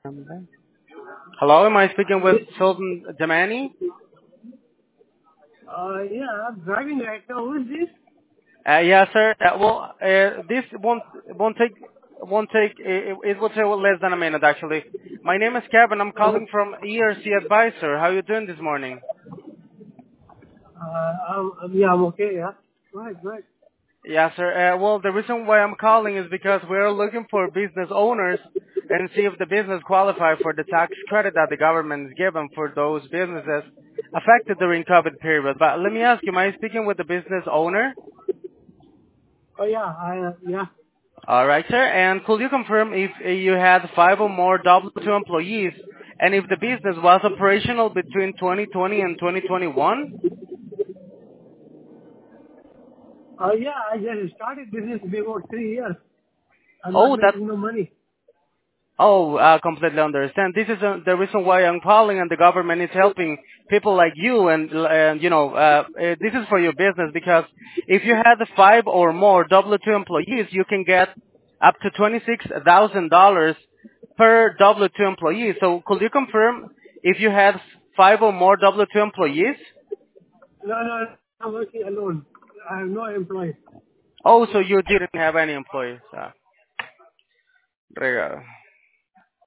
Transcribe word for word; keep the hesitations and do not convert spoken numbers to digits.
Hello, am I speaking with Sultan Damani? Uh, yeah, I'm driving right now. Who is this? Uh, yeah, sir. Uh, well, uh, this won't won't take won't take it, it will take less than a minute actually. My name is Kevin. I'm Uh, calling from E R C Advisor. How you doing this morning? uh, I'm, I'm, yeah, I'm okay, yeah. Right, right. Yeah, sir. Uh, well, the reason why I'm calling is because we're looking for business owners and see if the business qualify for the tax credit that the government is given for those businesses affected during COVID period. But let me ask you, am I speaking with the business owner? Oh, yeah, I, uh, yeah. All right, sir. And could you confirm if uh, you had five or more W two employees and if the business was operational between twenty twenty and twenty twenty-one? Uh, yeah, I just started business before three years. I'm not Oh, that. making no money. Oh, I completely understand. This is uh, the reason why I'm calling, and the government is helping people like you. And, and you know, uh, uh, this is for your business because if you had five or more W two employees, you can get up to twenty-six thousand dollars per W two employee. So, could you confirm if you had five or more W two employees? No, no, I'm working alone. I have no employees. Oh, so you didn't have any employees. Ah, regado.